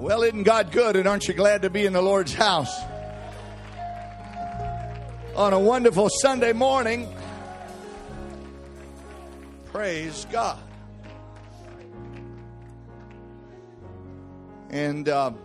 Well, isn't God good, and aren't you glad to be in the Lord's house on a wonderful Sunday morning? Praise God. And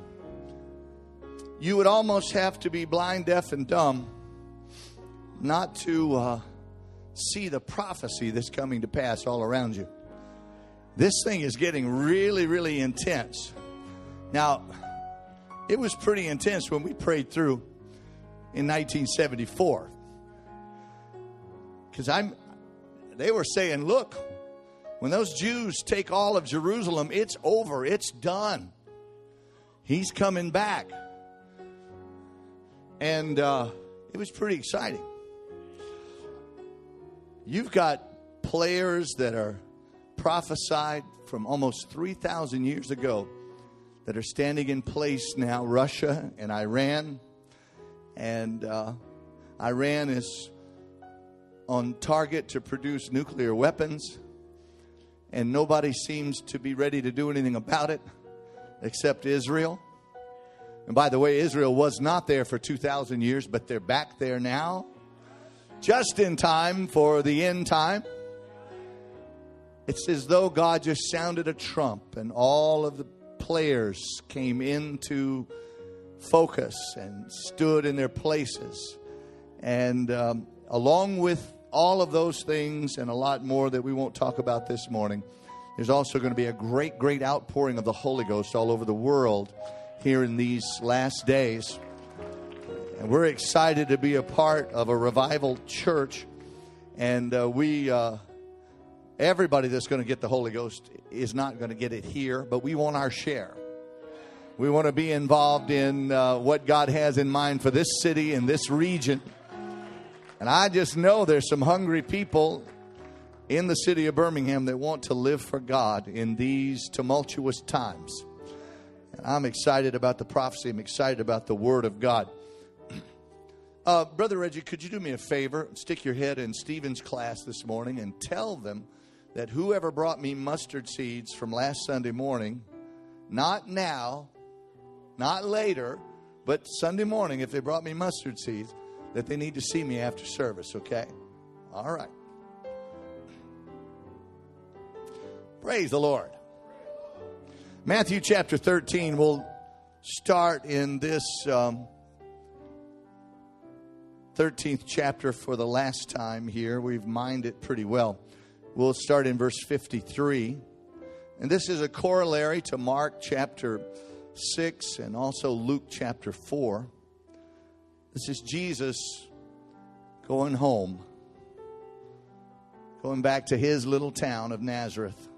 you would almost have to be blind, deaf, and dumb not to see the prophecy that's coming to pass all around you. This thing is getting really, really intense. Now, it was pretty intense when we prayed through in 1974. Because they were saying, look, when those Jews take all of Jerusalem, it's over. It's done. He's coming back. And it was pretty exciting. You've got players that are prophesied from almost 3,000 years ago that are standing in place now. Russia and Iran. And Iran is on target to produce nuclear weapons. And nobody seems to be ready to do anything about it except Israel. And by the way, Israel was not there for 2,000 years, but they're back there now. Just in time for the end time. It's as though God just sounded a trump and all of the players came into focus and stood in their places. And along with all of those things and a lot more that we won't talk about this morning, there's also going to be a great, great outpouring of the Holy Ghost all over the world here in these last days. And we're excited to be a part of a revival church. And everybody that's going to get the Holy Ghost is not going to get it here, but we want our share. We want to be involved in what God has in mind for this city and this region. And I just know there's some hungry people in the city of Birmingham that want to live for God in these tumultuous times. And I'm excited about the prophecy. I'm excited about the Word of God. Brother Reggie, could you do me a favor? Stick your head in Stephen's class this morning and tell them that whoever brought me mustard seeds from last Sunday morning, not now, not later, but Sunday morning, if they brought me mustard seeds, that they need to see me after service, okay? All right. Praise the Lord. Matthew chapter 13, we'll start in this 13th chapter for the last time here. We've mined it pretty well. We'll start in verse 53. And this is a corollary to Mark chapter 6 and also Luke chapter 4. This is Jesus going home, going back to his little town of Nazareth.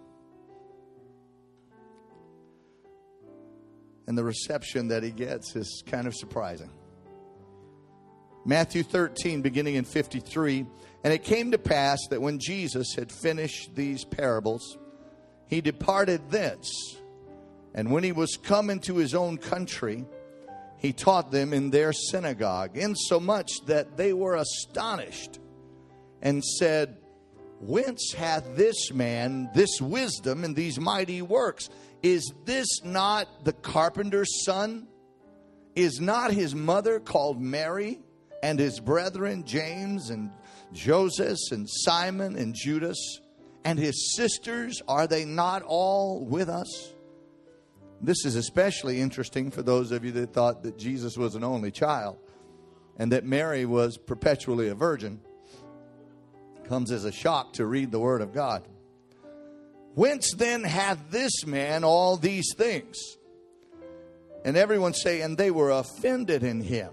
And the reception that he gets is kind of surprising. Matthew 13, beginning in 53. And it came to pass that when Jesus had finished these parables, he departed thence. And when he was come into his own country, he taught them in their synagogue, insomuch that they were astonished and said, whence hath this man this wisdom and these mighty works? Is this not the carpenter's son? Is not his mother called Mary, and his brethren James and Joseph and Simon and Judas? And his sisters, are they not all with us? This is especially interesting for those of you that thought that Jesus was an only child and that Mary was perpetually a virgin. Comes as a shock to read the Word of God. Whence then hath this man all these things? And everyone say, and they were offended in him.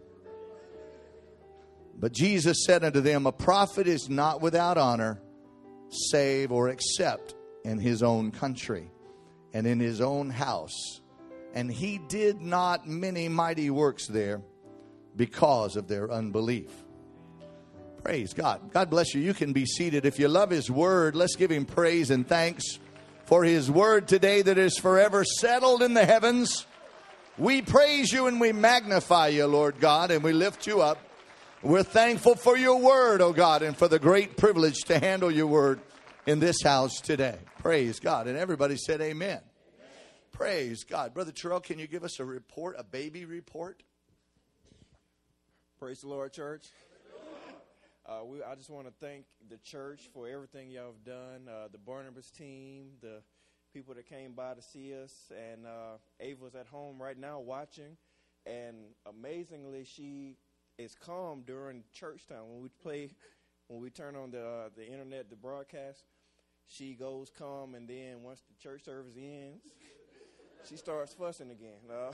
But Jesus said unto them, a prophet is not without honor, save or except in his own country and in his own house. And he did not many mighty works there because of their unbelief. Praise God. God bless you. You can be seated. If you love his word, let's give him praise and thanks for his word today that is forever settled in the heavens. We praise you and we magnify you, Lord God, and we lift you up. We're thankful for your word, oh God, and for the great privilege to handle your word in this house today. Praise God. And everybody said amen. Praise God. Brother Terrell, can you give us a report, a baby report? Praise the Lord, church. I just want to thank the church for everything y'all have done, the Barnabas team, the people that came by to see us, and Ava's at home right now watching, and amazingly, she is calm during church time. When we turn on the internet, the broadcast, she goes calm, and then once the church service ends, she starts fussing again.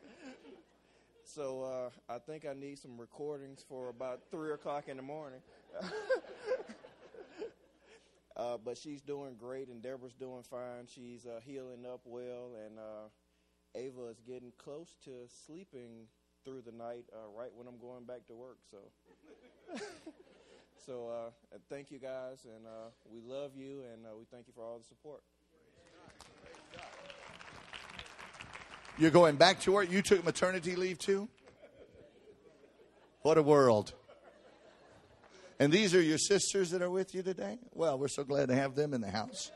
So I think I need some recordings for about 3 o'clock in the morning. But she's doing great, and Deborah's doing fine. She's healing up well, and Ava is getting close to sleeping through the night right when I'm going back to work. So thank you guys, and we love you, and we thank you for all the support. You're going back to work? You took maternity leave too? What a world. And these are your sisters that are with you today? Well, we're so glad to have them in the house.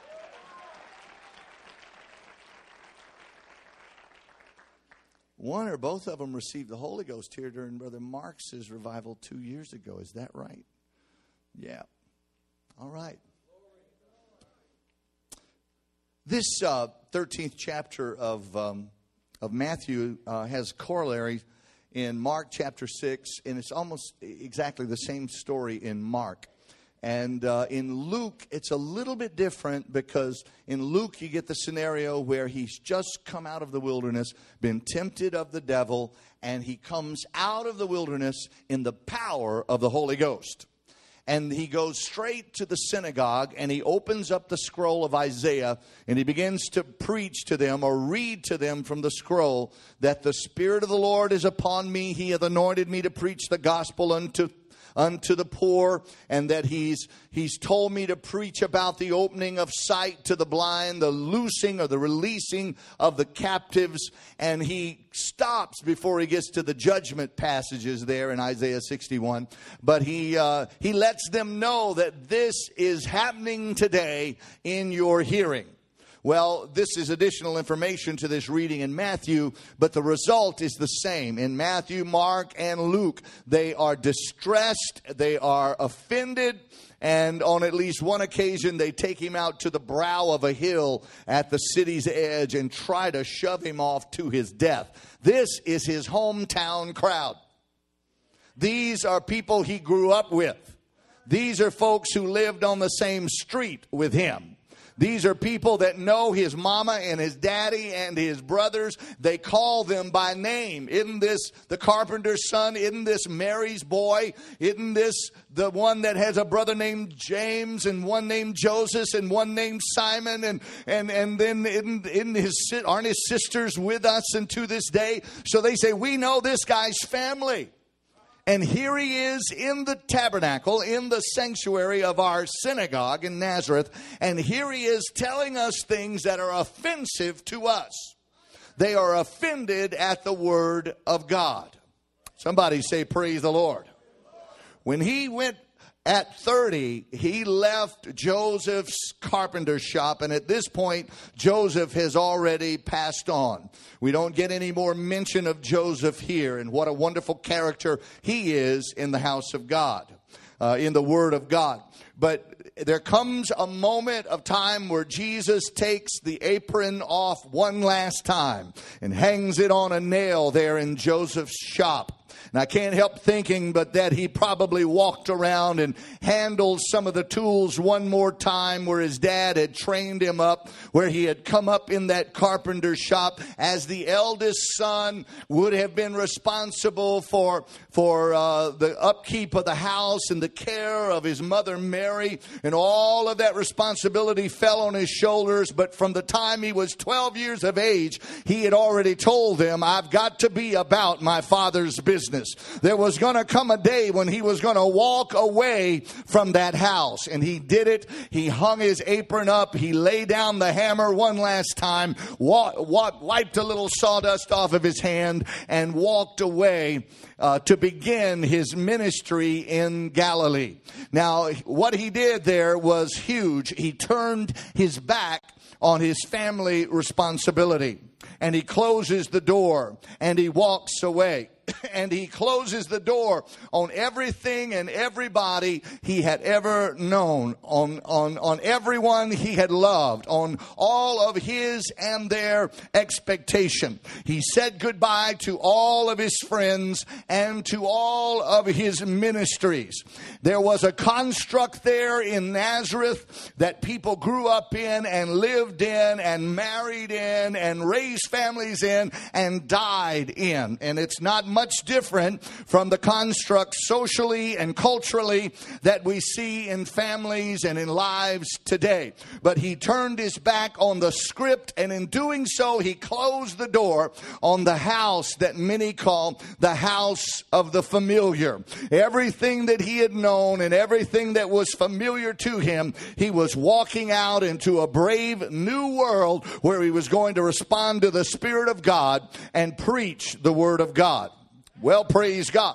One or both of them received the Holy Ghost here during Brother Mark's revival 2 years ago. Is that right? Yeah. All right. This 13th chapter of Matthew has corollary in Mark chapter 6, and it's almost exactly the same story in Mark. And in Luke, it's a little bit different because in Luke, you get the scenario where he's just come out of the wilderness, been tempted of the devil, and he comes out of the wilderness in the power of the Holy Ghost. And he goes straight to the synagogue, and he opens up the scroll of Isaiah, and he begins to preach to them or read to them from the scroll that the Spirit of the Lord is upon me. He hath anointed me to preach the gospel unto the poor, and that he's told me to preach about the opening of sight to the blind, the loosing or the releasing of the captives. And he stops before he gets to the judgment passages there in Isaiah 61. But he lets them know that this is happening today in your hearing. Well, this is additional information to this reading in Matthew, but the result is the same. In Matthew, Mark, and Luke, they are distressed, they are offended, and on at least one occasion, they take him out to the brow of a hill at the city's edge and try to shove him off to his death. This is his hometown crowd. These are people he grew up with. These are folks who lived on the same street with him. These are people that know his mama and his daddy and his brothers. They call them by name. Isn't this the carpenter's son? Isn't this Mary's boy? Isn't this the one that has a brother named James and one named Joseph and one named Simon? And then aren't his sisters with us and to this day? So they say, we know this guy's family. And here he is in the tabernacle, in the sanctuary of our synagogue in Nazareth. And here he is telling us things that are offensive to us. They are offended at the word of God. Somebody say, praise the Lord. When he went at 30, he left Joseph's carpenter shop, and at this point, Joseph has already passed on. We don't get any more mention of Joseph here, and what a wonderful character he is in the house of God, in the Word of God. But there comes a moment of time where Jesus takes the apron off one last time and hangs it on a nail there in Joseph's shop. And I can't help thinking but that he probably walked around and handled some of the tools one more time where his dad had trained him up, where he had come up in that carpenter shop as the eldest son, would have been responsible for the upkeep of the house and the care of his mother Mary. And all of that responsibility fell on his shoulders. But from the time he was 12 years of age, he had already told them, I've got to be about my father's business. business. There was going to come a day when he was going to walk away from that house. And he did it. He hung his apron up. He laid down the hammer one last time, wiped a little sawdust off of his hand, and walked away to begin his ministry in Galilee. Now, what he did there was huge. He turned his back on his family responsibility, and he closes the door, and he walks away. And he closes the door on everything and everybody he had ever known, on everyone he had loved, on all of his and their expectation. He said goodbye to all of his friends and to all of his ministries. There was a construct there in Nazareth that people grew up in and lived in and married in and raised families in and died in. And it's not much different from the construct socially and culturally that we see in families and in lives today. But he turned his back on the script, and in doing so, he closed the door on the house that many call the house of the familiar. Everything that he had known and everything that was familiar to him, he was walking out into a brave new world where he was going to respond to the Spirit of God and preach the Word of God. Well, praise God.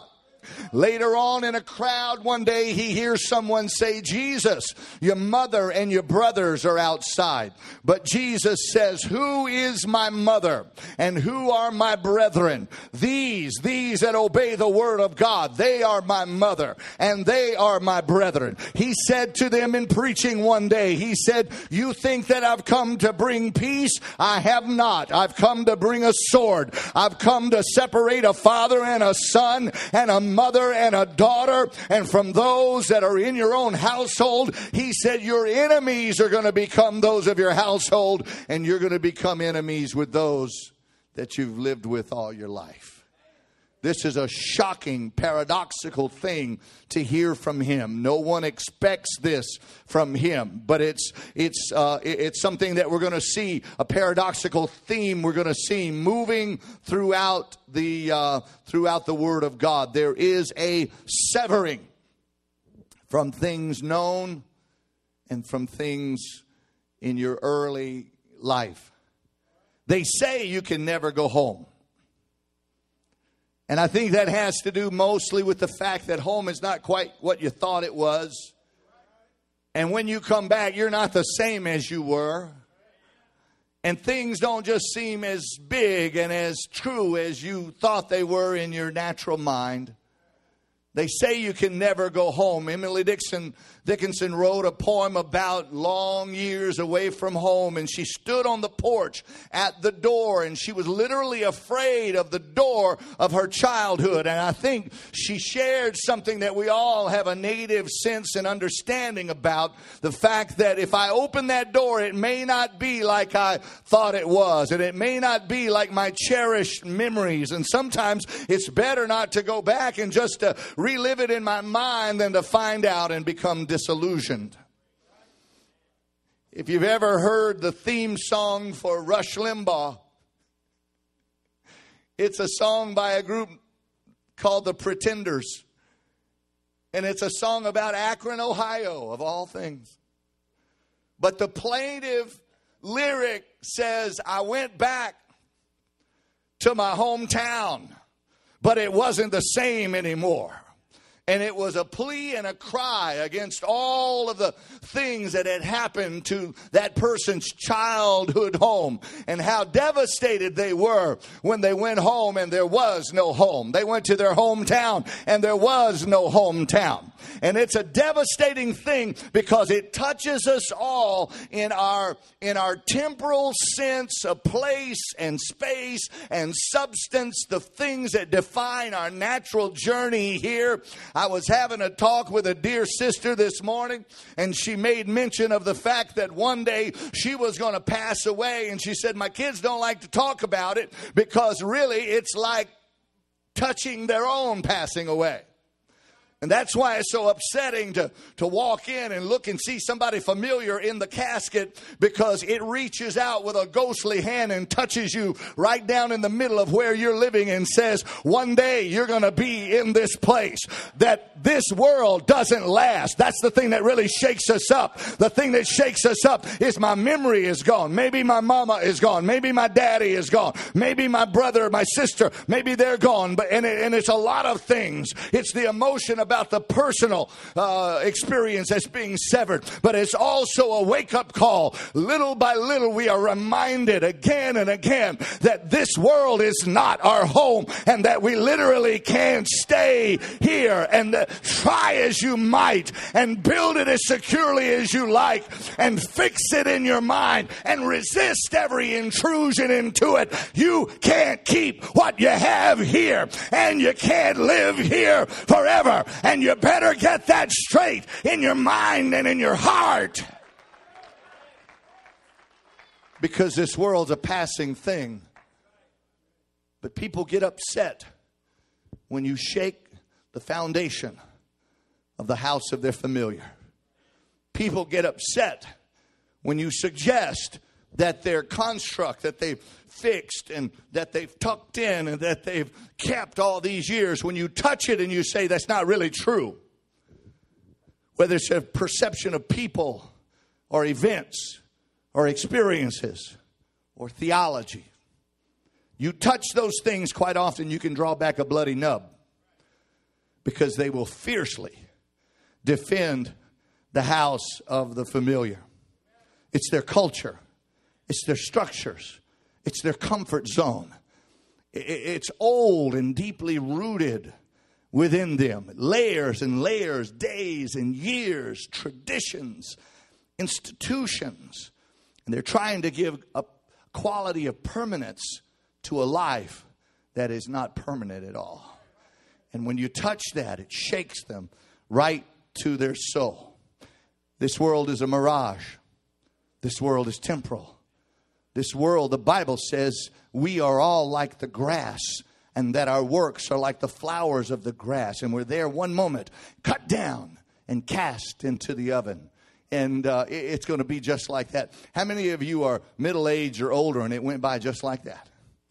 Later on in a crowd one day, he hears someone say, "Jesus, your mother and your brothers are outside." But Jesus says, "Who is my mother and who are my brethren?" These that obey the word of God, they are my mother and they are my brethren. He said to them in preaching one day, he said, "You think that I've come to bring peace? I have not. I've come to bring a sword. I've come to separate a father and a son and a mother and a daughter, and from those that are in your own household." He said, "Your enemies are going to become those of your household, and you're going to become enemies with those that you've lived with all your life." This is a shocking, paradoxical thing to hear from him. No one expects this from him, but it's something that we're going to see, a paradoxical theme we're going to see moving throughout the Word of God. There is a severing from things known and from things in your early life. They say you can never go home. And I think that has to do mostly with the fact that home is not quite what you thought it was. And when you come back, you're not the same as you were. And things don't just seem as big and as true as you thought they were in your natural mind. They say you can never go home. Emily Dickinson wrote a poem about long years away from home, and she stood on the porch at the door, and she was literally afraid of the door of her childhood. And I think she shared something that we all have a native sense and understanding about, the fact that if I open that door, it may not be like I thought it was, and it may not be like my cherished memories. And sometimes it's better not to go back and just to relive it in my mind than to find out and become disillusioned. If you've ever heard the theme song for Rush Limbaugh, it's a song by a group called the Pretenders. And it's a song about Akron, Ohio, of all things. But the plaintive lyric says, "I went back to my hometown, but it wasn't the same anymore." And it was a plea and a cry against all of the things that had happened to that person's childhood home, and how devastated they were when they went home and there was no home. They went to their hometown and there was no hometown. And it's a devastating thing because it touches us all in our temporal sense of place and space and substance, the things that define our natural journey here. I was having a talk with a dear sister this morning, and she made mention of the fact that one day she was going to pass away. And she said, "My kids don't like to talk about it because really it's like touching their own passing away." And that's why it's so upsetting to walk in and look and see somebody familiar in the casket, because it reaches out with a ghostly hand and touches you right down in the middle of where you're living and says, one day you're going to be in this place. That this world doesn't last. That's the thing that really shakes us up. The thing that shakes us up is my memory is gone. Maybe my mama is gone. Maybe my daddy is gone. Maybe my brother, my sister, maybe they're gone. And it's a lot of things. It's the emotion about the personal experience that's being severed, but it's also a wake-up call. Little by little, we are reminded again and again that this world is not our home, and that we literally can't stay here, and try as you might and build it as securely as you like and fix it in your mind and resist every intrusion into it. You can't keep what you have here, and you can't live here forever. And you better get that straight in your mind and in your heart. Because this world's a passing thing. But people get upset when you shake the foundation of the house of their familiar. People get upset when you suggest that their construct that they've fixed and that they've tucked in and that they've kept all these years, when you touch it and you say that's not really true. Whether it's a perception of people or events or experiences or theology. You touch those things, quite often you can draw back a bloody nub, because they will fiercely defend the house of the familiar. It's their culture. It's their structures. It's their comfort zone. It's old and deeply rooted within them. Layers and layers, days and years, traditions, institutions. And they're trying to give a quality of permanence to a life that is not permanent at all. And when you touch that, it shakes them right to their soul. This world is a mirage. This world is temporal. This world, the Bible says, we are all like the grass, and that our works are like the flowers of the grass. And we're there one moment, cut down and cast into the oven. And it's going to be just like that. How many of you are middle-aged or older and it went by just like that?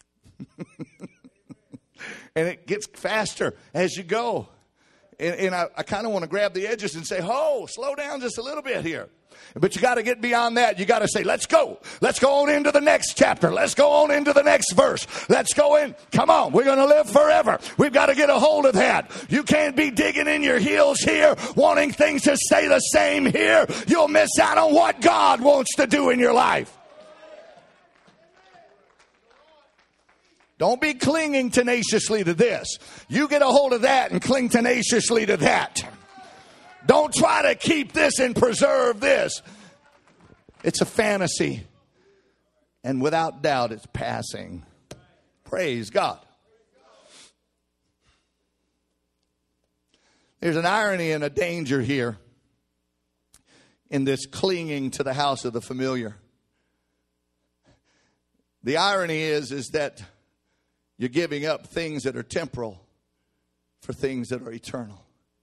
And it gets faster as you go. And I kind of want to grab the edges and say, "Ho, slow down just a little bit here." But you got to get beyond that. You got to say, let's go. Let's go on into the next chapter. Let's go on into the next verse. Let's go in. Come on. We're going to live forever. We've got to get a hold of that. You can't be digging in your heels here, wanting things to stay the same here. You'll miss out on what God wants to do in your life. Don't be clinging tenaciously to this. You get a hold of that and cling tenaciously to that. Don't try to keep this and preserve this. It's a fantasy. And without doubt, it's passing. Praise God. There's an irony and a danger here in this clinging to the house of the familiar. The irony is that you're giving up things that are temporal for things that are eternal.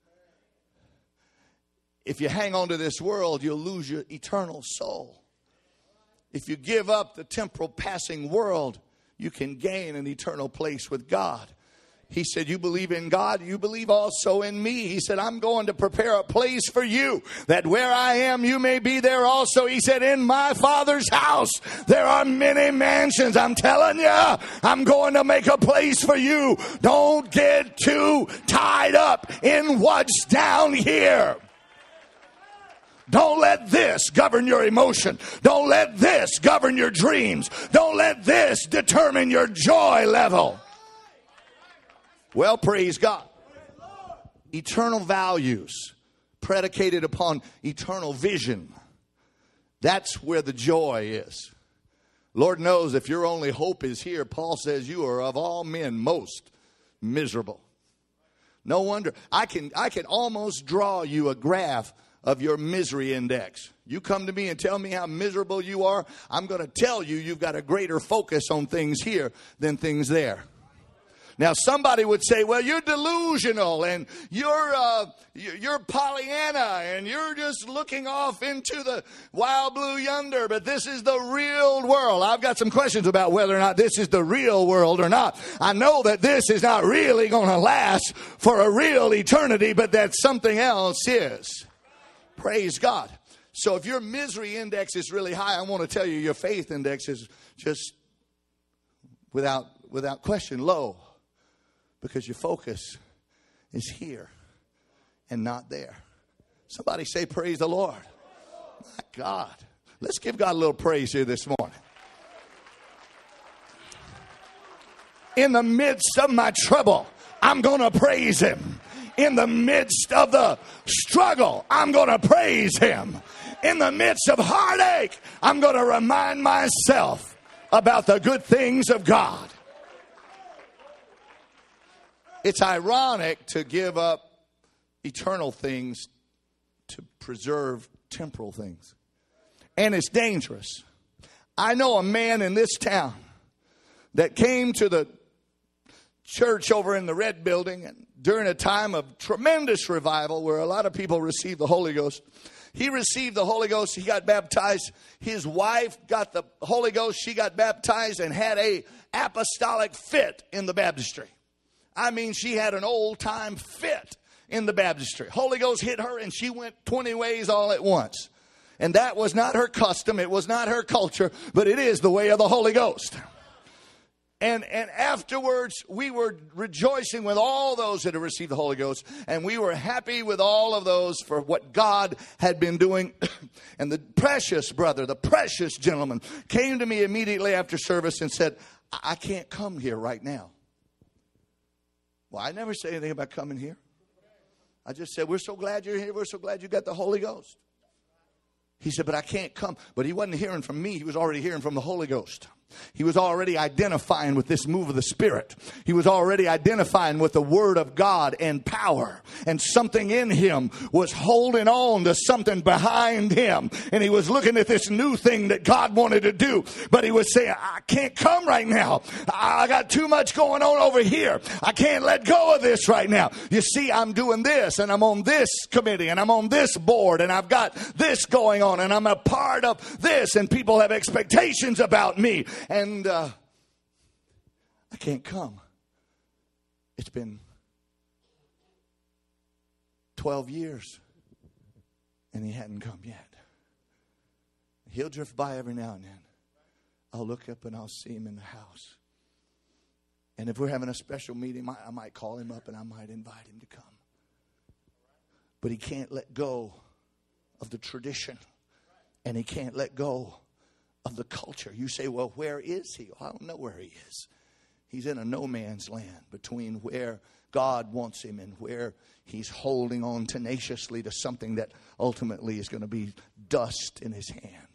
If you hang on to this world, you'll lose your eternal soul. If you give up the temporal passing world, you can gain an eternal place with God. He said, you believe in God, you believe also in me. He said, I'm going to prepare a place for you, that where I am, you may be there also. He said, in my Father's house, there are many mansions. I'm telling you, I'm going to make a place for you. Don't get too tied up in what's down here. Don't let this govern your emotion. Don't let this govern your dreams. Don't let this determine your joy level. Well, praise God. Eternal values predicated upon eternal vision. That's where the joy is. Lord knows if your only hope is here, Paul says you are of all men most miserable. No wonder. I can almost draw you a graph of your misery index. You come to me and tell me how miserable you are, I'm going to tell you you've got a greater focus on things here than things there. Now, somebody would say, well, you're delusional and you're Pollyanna and you're just looking off into the wild blue yonder, but this is the real world. I've got some questions about whether or not this is the real world or not. I know that this is not really going to last for a real eternity, but that something else is. Praise God. So if your misery index is really high, I want to tell you your faith index is just without question low. Because your focus is here and not there. Somebody say, praise the Lord. My God. Let's give God a little praise here this morning. In the midst of my trouble, I'm going to praise him. In the midst of the struggle, I'm going to praise him. In the midst of heartache, I'm going to remind myself about the good things of God. It's ironic to give up eternal things to preserve temporal things. And it's dangerous. I know a man in this town that came to the church over in the Red Building and during a time of tremendous revival where a lot of people received the Holy Ghost. He received the Holy Ghost. He got baptized. His wife got the Holy Ghost. She got baptized and had a apostolic fit in the baptistry. I mean, she had an old-time fit in the baptistry. Holy Ghost hit her, and she went 20 ways all at once. And that was not her custom. It was not her culture, but it is the way of the Holy Ghost. And afterwards, we were rejoicing with all those that had received the Holy Ghost. And we were happy with all of those for what God had been doing. And the precious brother, the precious gentleman, came to me immediately after service and said, I can't come here right now. Well, I never say anything about coming here. I just said, we're so glad you're here. We're so glad you got the Holy Ghost. He said, but I can't come. But he wasn't hearing from me. He was already hearing from the Holy Ghost. He was already identifying with this move of the Spirit. He was already identifying with the Word of God and power. And something in him was holding on to something behind him. And he was looking at this new thing that God wanted to do. But he was saying, I can't come right now. I got too much going on over here. I can't let go of this right now. You see, I'm doing this and I'm on this committee and I'm on this board and I've got this going on and I'm a part of this and people have expectations about me. And I can't come. It's been 12 years and he hadn't come yet. He'll drift by every now and then. I'll look up and I'll see him in the house. And if we're having a special meeting, I might call him up and I might invite him to come. But he can't let go of the tradition. And he can't let go of the culture. You say, well, where is he? Well, I don't know where he is. He's in a no man's land between where God wants him and where he's holding on tenaciously to something that ultimately is going to be dust in his hand.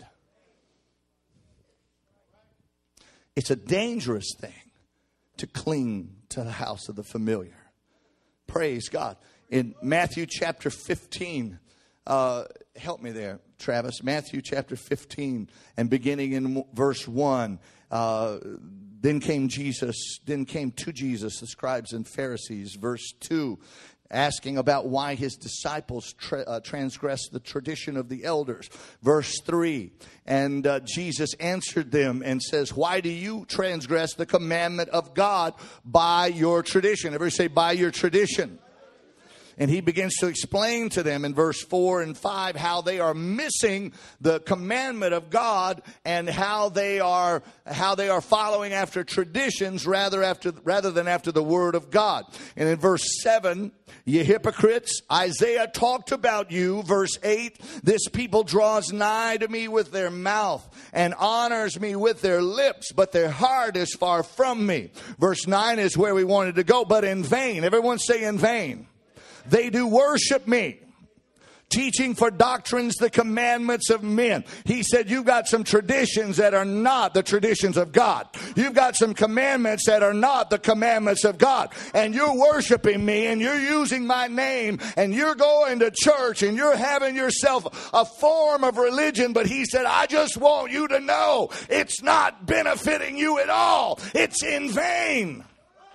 It's a dangerous thing to cling to the house of the familiar. Praise God. In Matthew chapter 15, help me there, Travis. Matthew chapter 15 and beginning in verse 1. Then came to Jesus, the scribes and Pharisees. Verse 2, asking about why his disciples transgressed the tradition of the elders. Verse 3, and Jesus answered them and says, why do you transgress the commandment of God by your tradition? Everybody say, by your tradition. And he begins to explain to them in verse 4 and 5 how they are missing the commandment of God and how they are following after traditions rather than after the word of God. And in verse 7, ye hypocrites, Isaiah talked about you. Verse 8, this people draws nigh to me with their mouth and honors me with their lips, but their heart is far from me. Verse 9 is where we wanted to go, but in vain. Everyone say in vain. They do worship me, teaching for doctrines the commandments of men. He said, you've got some traditions that are not the traditions of God. You've got some commandments that are not the commandments of God. And you're worshiping me and you're using my name and you're going to church and you're having yourself a form of religion. But he said, I just want you to know it's not benefiting you at all. It's in vain.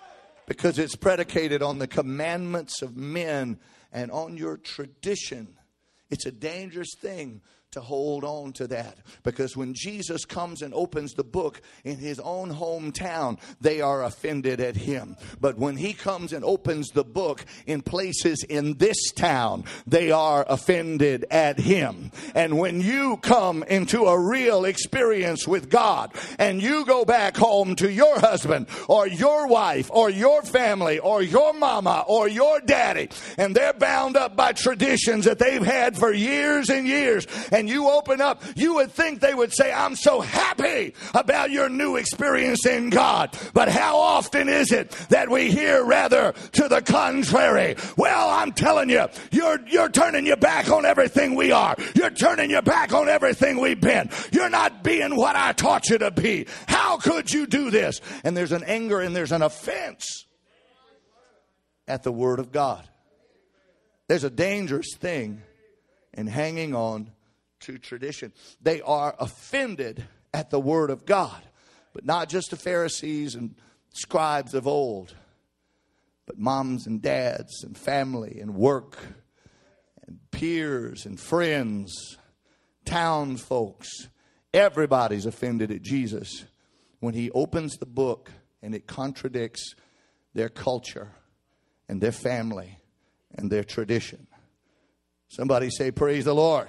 because it's predicated on the commandments of men and on your tradition. It's a dangerous thing to hold on to that, because when Jesus comes and opens the book in his own hometown, they are offended at him. But when he comes and opens the book in places in this town, they are offended at him. And when you come into a real experience with God and you go back home to your husband or your wife or your family or your mama or your daddy, and they're bound up by traditions that they've had for years and years, and you open up, you would think they would say, I'm so happy about your new experience in God. But how often is it that we hear rather to the contrary? Well, I'm telling you, you're turning your back on everything we are. You're turning your back on everything we've been. You're not being what I taught you to be. How could you do this? And there's an anger and there's an offense at the Word of God. There's a dangerous thing in hanging on to tradition. They are offended at the Word of God, but not just the Pharisees and scribes of old, but moms and dads and family and work and peers and friends, town folks. Everybody's offended at Jesus when he opens the book and it contradicts their culture and their family and their tradition. Somebody say, praise the Lord.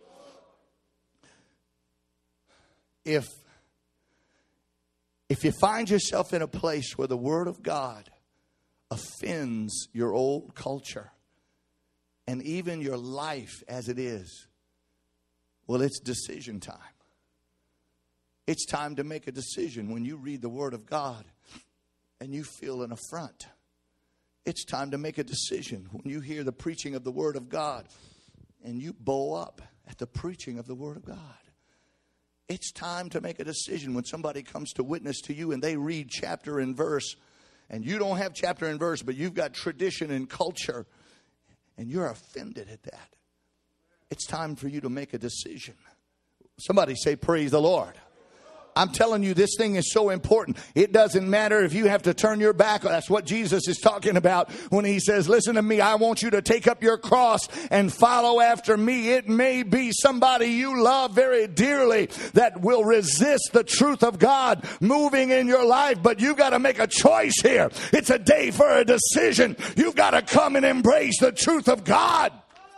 If you find yourself in a place where the Word of God offends your old culture and even your life as it is, well, it's decision time. It's time to make a decision when you read the Word of God and you feel an affront. It's time to make a decision when you hear the preaching of the Word of God and you bow up at the preaching of the Word of God. It's time to make a decision when somebody comes to witness to you and they read chapter and verse, and you don't have chapter and verse, but you've got tradition and culture, and you're offended at that. It's time for you to make a decision. Somebody say, praise the Lord. I'm telling you, this thing is so important. It doesn't matter if you have to turn your back. That's what Jesus is talking about when he says, listen to me, I want you to take up your cross and follow after me. It may be somebody you love very dearly that will resist the truth of God moving in your life, but you've got to make a choice here. It's a day for a decision. You've got to come and embrace the truth of God.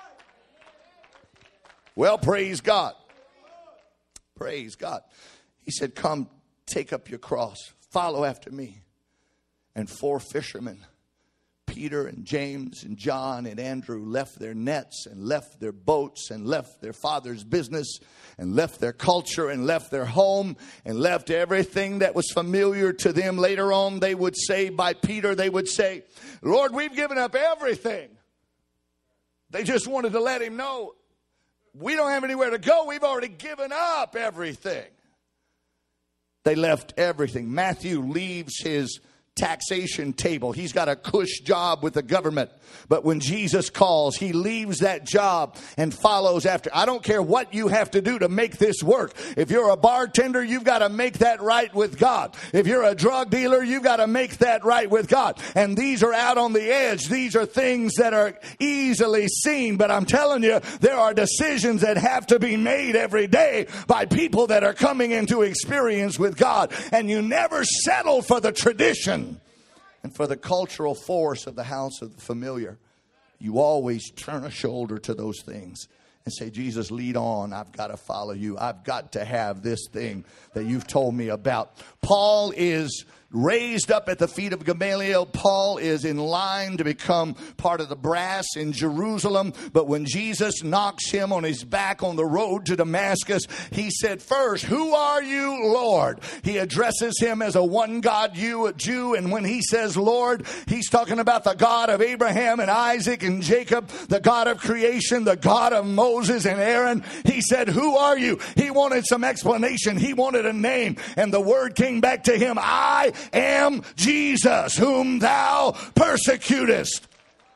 Well, praise God. Praise God. He said, come, take up your cross, follow after me. And 4 fishermen, Peter and James and John and Andrew, left their nets and left their boats and left their father's business and left their culture and left their home and left everything that was familiar to them. Later on, they would say, by Peter, they would say, Lord, we've given up everything. They just wanted to let him know, we don't have anywhere to go. We've already given up everything. They left everything. Matthew leaves his taxation table. He's got a cush job with the government. But when Jesus calls, he leaves that job and follows after. I don't care what you have to do to make this work. If you're a bartender, you've got to make that right with God. If you're a drug dealer, you've got to make that right with God. And these are out on the edge. These are things that are easily seen. But I'm telling you, there are decisions that have to be made every day by people that are coming into experience with God. And you never settle for the tradition and for the cultural force of the house of the familiar. You always turn a shoulder to those things and say, Jesus, lead on. I've got to follow you. I've got to have this thing that you've told me about. Paul is raised up at the feet of Gamaliel. Paul is in line to become part of the brass in Jerusalem. But when Jesus knocks him on his back on the road to Damascus, he said, first, who are you, Lord? He addresses him as a one God Jew. And when he says Lord, he's talking about the God of Abraham and Isaac and Jacob, the God of creation, the God of Moses and Aaron. He said, who are you? He wanted some explanation. He wanted a name. And the word came back to him, I am Jesus, whom thou persecutest.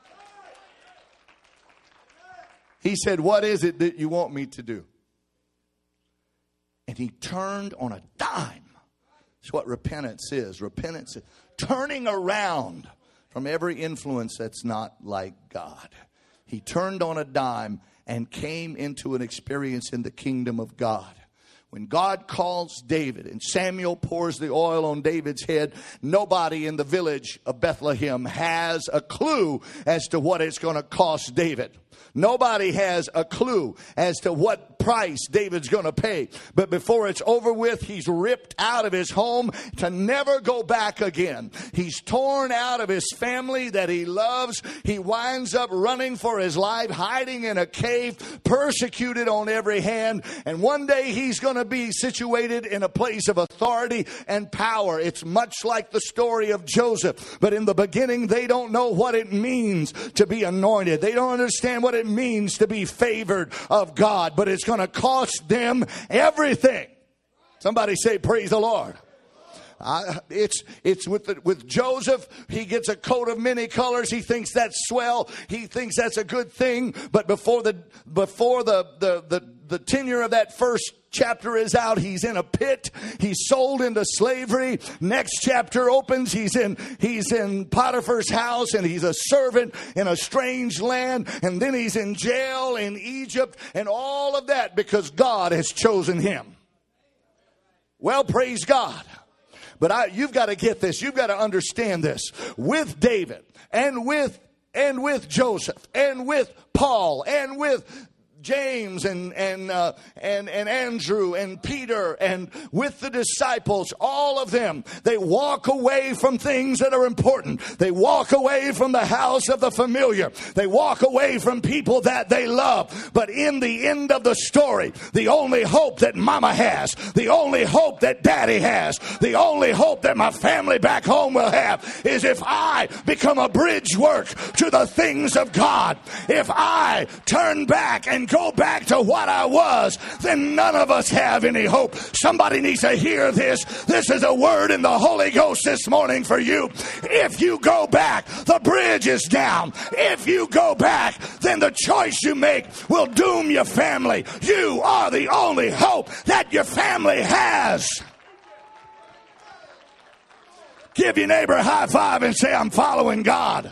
He said, what is it that you want me to do? And he turned on a dime. That's what repentance is. Repentance is turning around from every influence that's not like God. He turned on a dime and came into an experience in the kingdom of God. When God calls David and Samuel pours the oil on David's head, nobody in the village of Bethlehem has a clue as to what it's going to cost David. Nobody has a clue as to what price David's going to pay. But before it's over with, he's ripped out of his home to never go back again. He's torn out of his family that he loves. He winds up running for his life, hiding in a cave, persecuted on every hand. And one day he's going to be situated in a place of authority and power. It's much like the story of Joseph. But in the beginning, they don't know what it means to be anointed. They don't understand what it means to be favored of God, but it's going to cost them everything. Somebody say, praise the Lord. It's with Joseph. He gets a coat of many colors. He thinks that's swell. He thinks that's a good thing. But before the tenure of that first chapter is out, he's in a pit. He's sold into slavery. Next chapter opens. He's in Potiphar's house, and he's a servant in a strange land. And then he's in jail in Egypt, and all of that because God has chosen him. Well, praise God. But you've got to get this. You've got to understand this. With David and with Joseph and with Paul and with James and Andrew and Peter and with the disciples, all of them, they walk away from things that are important. They walk away from the house of the familiar. They walk away from people that they love. But in the end of the story, the only hope that mama has, the only hope that daddy has, the only hope that my family back home will have is if I become a bridge work to the things of God. If I turn back and go back to what I was, then none of us have any hope. Somebody needs to hear this. This is a word in the Holy Ghost this morning for you. If you go back, the bridge is down. If you go back, then the choice you make will doom your family. You are the only hope that your family has. Give your neighbor a high five and say, I'm following God.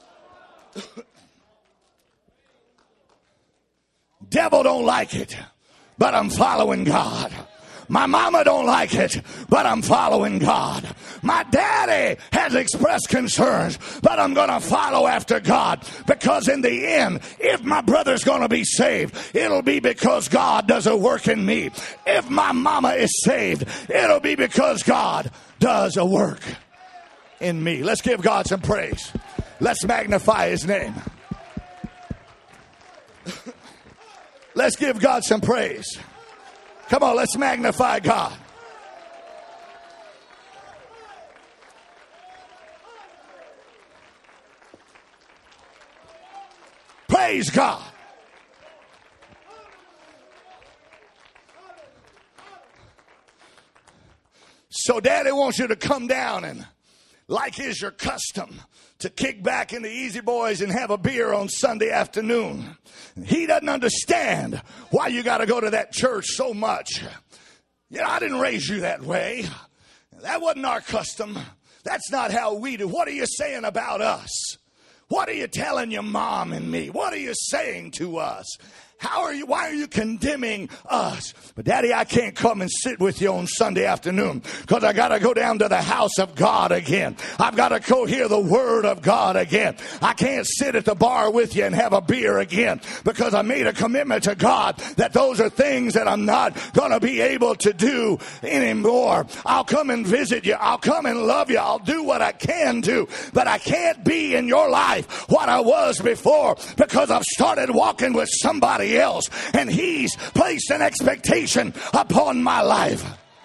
Devil don't like it, but I'm following God. My mama don't like it, but I'm following God. My daddy has expressed concerns, but I'm going to follow after God. Because in the end, if my brother's going to be saved, it'll be because God does a work in me. If my mama is saved, it'll be because God does a work in me. Let's give God some praise. Let's magnify his name. Let's give God some praise. Come on, let's magnify God. Praise God. So Daddy wants you to come down and, like is your custom, to kick back in the Easy Boys and have a beer on Sunday afternoon. He doesn't understand why you got to go to that church so much. You know, I didn't raise you that way. That wasn't our custom. That's not how we do. What are you saying about us? What are you telling your mom and me? What are you saying to us? Why are you condemning us? But Daddy, I can't come and sit with you on Sunday afternoon because I got to go down to the house of God again. I've got to go hear the word of God again. I can't sit at the bar with you and have a beer again because I made a commitment to God that those are things that I'm not going to be able to do anymore. I'll come and visit you. I'll come and love you. I'll do what I can do, but I can't be in your life what I was before because I've started walking with somebody else, and he's placed an expectation upon my life.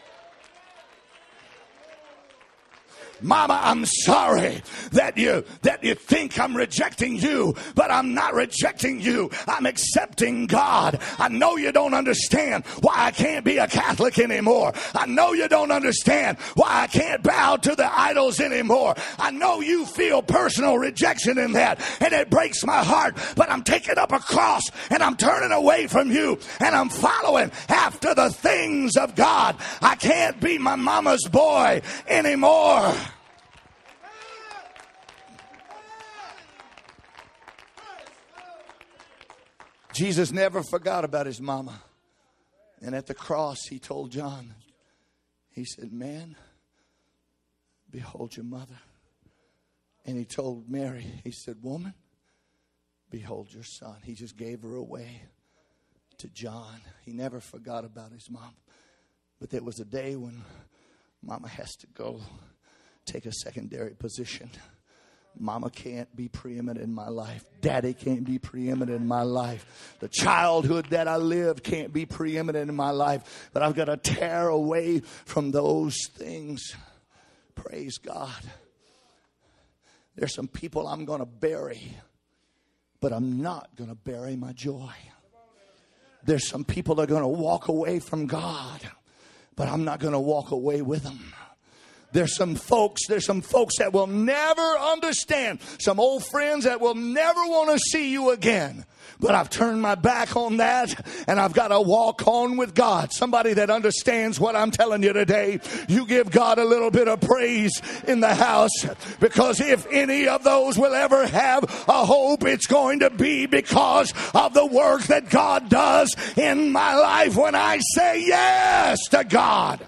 Mama, I'm sorry that you think I'm rejecting you, but I'm not rejecting you. I'm accepting God. I know you don't understand why I can't be a Catholic anymore. I know you don't understand why I can't bow to the idols anymore. I know you feel personal rejection in that, and it breaks my heart, but I'm taking up a cross and I'm turning away from you and I'm following after the things of God. I can't be my mama's boy anymore. Jesus never forgot about his mama. And at the cross, he told John, he said, man, behold your mother. And he told Mary, he said, woman, behold your son. He just gave her away to John. He never forgot about his mom. But there was a day when mama has to go take a secondary position. Mama can't be preeminent in my life. Daddy can't be preeminent in my life. The childhood that I lived can't be preeminent in my life. But I've got to tear away from those things. Praise God. There's some people I'm going to bury, but I'm not going to bury my joy. There's some people that are going to walk away from God, but I'm not going to walk away with them. There's some folks that will never understand. Some old friends that will never want to see you again. But I've turned my back on that, and I've got to walk on with God. Somebody that understands what I'm telling you today. You give God a little bit of praise in the house, because if any of those will ever have a hope, it's going to be because of the work that God does in my life when I say yes to God.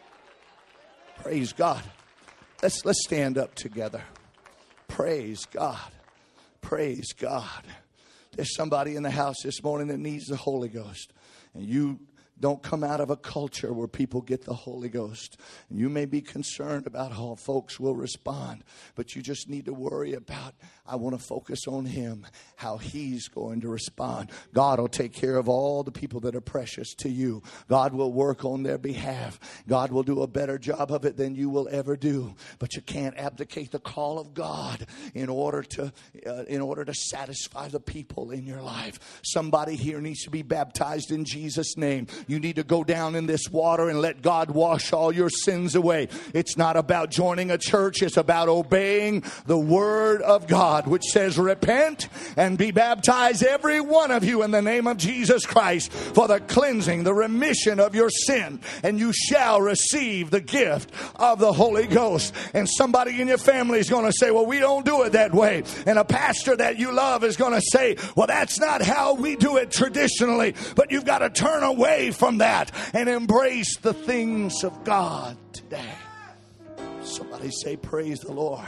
Praise God. Let's stand up together. Praise God. Praise God. There's somebody in the house this morning that needs the Holy Ghost. And you don't come out of a culture where people get the Holy Ghost. And you may be concerned about how folks will respond, but you just need to worry about, I want to focus on him, how he's going to respond. God will take care of all the people that are precious to you. God will work on their behalf. God will do a better job of it than you will ever do. But you can't abdicate the call of God in order to satisfy the people in your life. Somebody here needs to be baptized in Jesus' name. You need to go down in this water and let God wash all your sins away. It's not about joining a church. It's about obeying the word of God, which says, repent and be baptized, every one of you, in the name of Jesus Christ, for the cleansing, the remission of your sin, and you shall receive the gift of the Holy Ghost. And somebody in your family is going to say, well, we don't do it that way. And a pastor that you love is going to say, well, that's not how we do it traditionally. But you've got to turn away from that and embrace the things of God today. Somebody say, praise the Lord.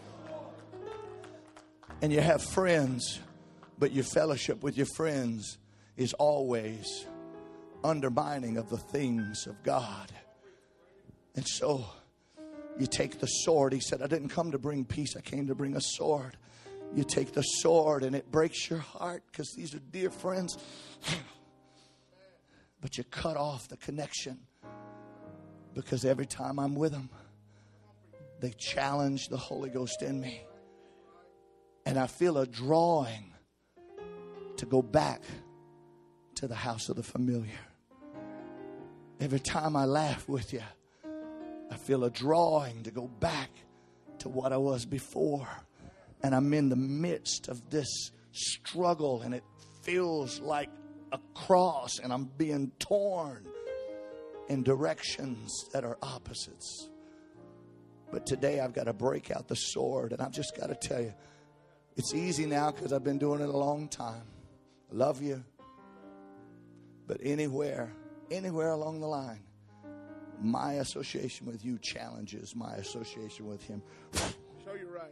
And you have friends, but your fellowship with your friends is always undermining of the things of God. And so you take the sword. He said, I didn't come to bring peace. I came to bring a sword. You take the sword and it breaks your heart because these are dear friends. But you cut off the connection because every time I'm with them, they challenge the Holy Ghost in me. And I feel a drawing to go back to the house of the familiar. Every time I laugh with you, I feel a drawing to go back to what I was before. And I'm in the midst of this struggle, and it feels like a cross, and I'm being torn in directions that are opposites. But today I've got to break out the sword, and I've just got to tell you, it's easy now because I've been doing it a long time. I love you. But anywhere along the line, my association with you challenges my association with him. Show you right.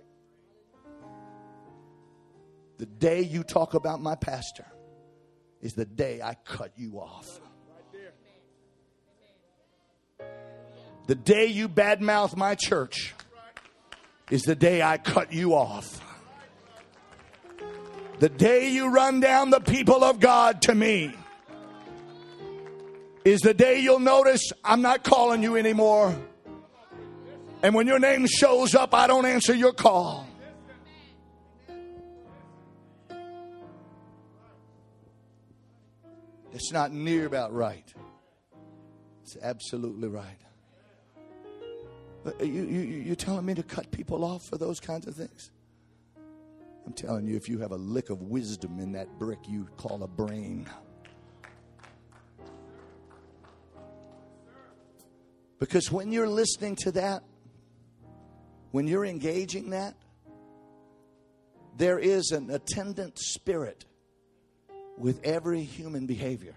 The day you talk about my pastor is the day I cut you off. The day you badmouth my church is the day I cut you off. The day you run down the people of God to me is the day you'll notice I'm not calling you anymore. And when your name shows up, I don't answer your call. It's not near about right. It's absolutely right. But you're telling me to cut people off for those kinds of things? I'm telling you, if you have a lick of wisdom in that brick you call a brain. Because when you're listening to that, when you're engaging that, there is an attendant spirit with every human behavior.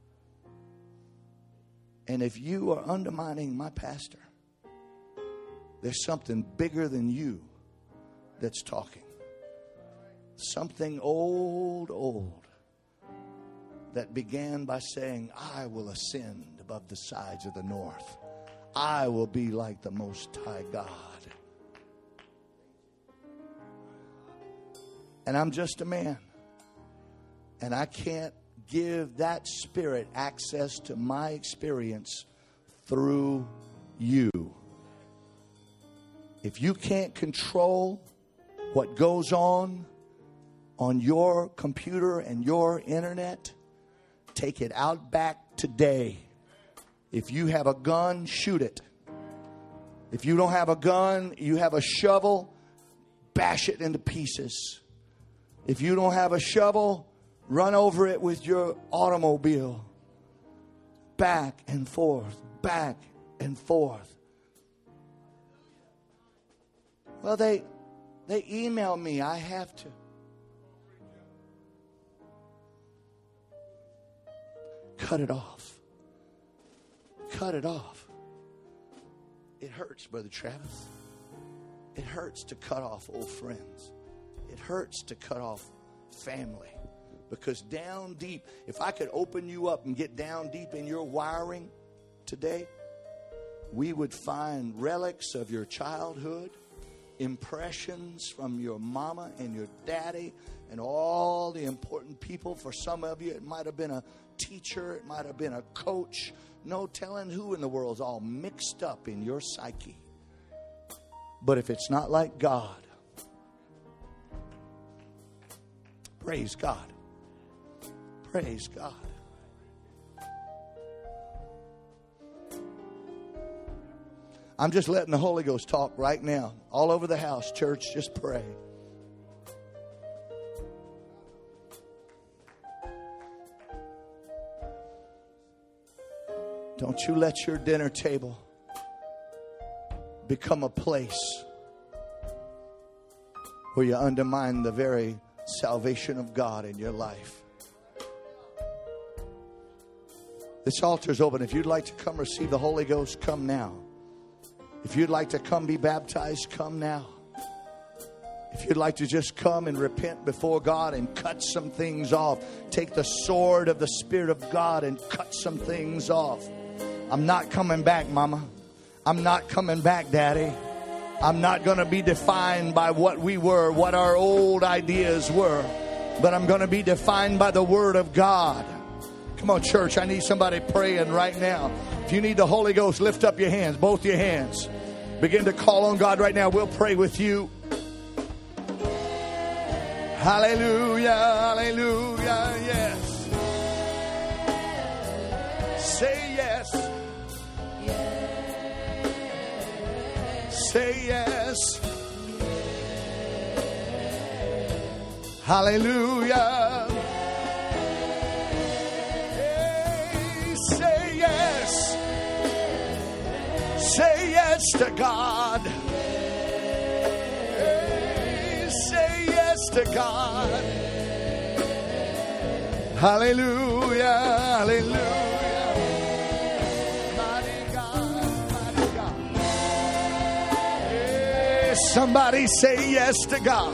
And if you are undermining my pastor, there's something bigger than you that's talking. Something old that began by saying, I will ascend above the sides of the north. I will be like the Most High God. And I'm just a man. And I can't give that spirit access to my experience through you. If you can't control what goes on your computer and your internet, take it out back today. If you have a gun, shoot it. If you don't have a gun, you have a shovel, bash it into pieces. If you don't have a shovel, run over it with your automobile. Back and forth, back and forth. Well, they email me. I have to. Cut it off. Cut it off. It hurts, Brother Travis. It hurts to cut off old friends. It hurts to cut off family. Because down deep, if I could open you up and get down deep in your wiring today, we would find relics of your childhood, impressions from your mama and your daddy, and all the important people. For some of you, it might have been a teacher, it might have been a coach. No telling who in the world is all mixed up in your psyche. But if it's not like God, praise God. Praise God. I'm just letting the Holy Ghost talk right now. All over the house, church, just pray. Don't you let your dinner table become a place where you undermine the very salvation of God in your life. This altar is open. If you'd like to come receive the Holy Ghost, come now. If you'd like to come be baptized, come now. If you'd like to just come and repent before God and cut some things off, take the sword of the Spirit of God and cut some things off. I'm not coming back, Mama. I'm not coming back, Daddy. I'm not going to be defined by what we were, what our old ideas were. But I'm going to be defined by the Word of God. Come on, church. I need somebody praying right now. If you need the Holy Ghost, lift up your hands, both your hands. Begin to call on God right now. We'll pray with you. Hallelujah, hallelujah, yes. Say yes. Say yes. Hallelujah. Hey, say yes. Say yes to God. Hey, say yes to God. Hallelujah. Hallelujah. Somebody say yes to God.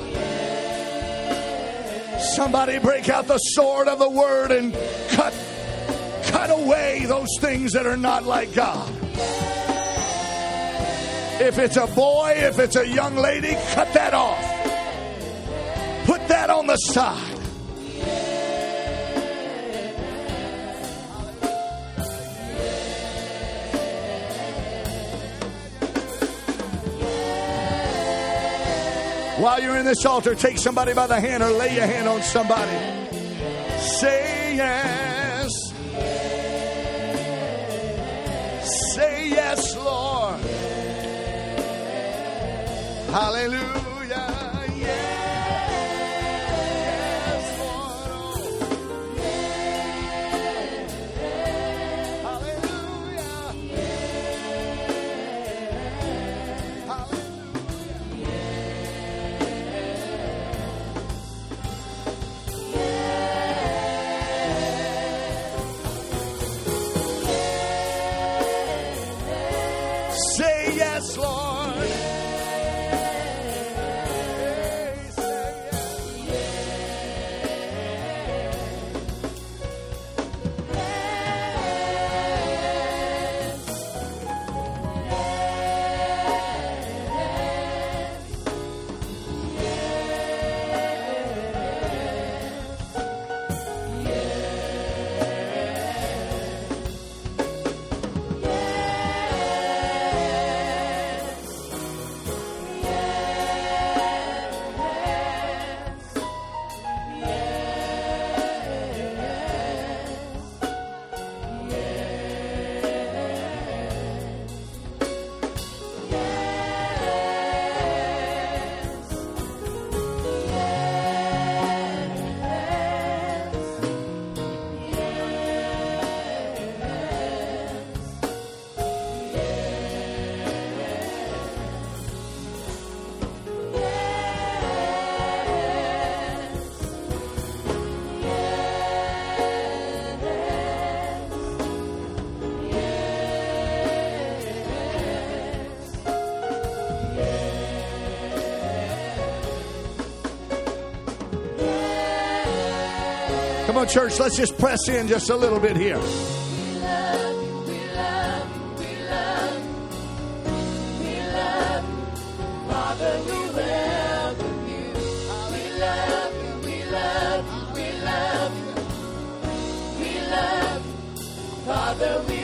Somebody break out the sword of the Word and cut away those things that are not like God. If it's a boy, if it's a young lady, cut that off. Put that on the side. While you're in this altar, take somebody by the hand or lay your hand on somebody. Say yes. Say yes, Lord. Hallelujah. Yes, Lord. Hallelujah. Hallelujah. Say yes, Lord. Come on, church, let's just press in just a little bit here. We love you, we love you, we love you. We love you, Father, we welcome you. We love you, we love you, we love you. We love you, Father, we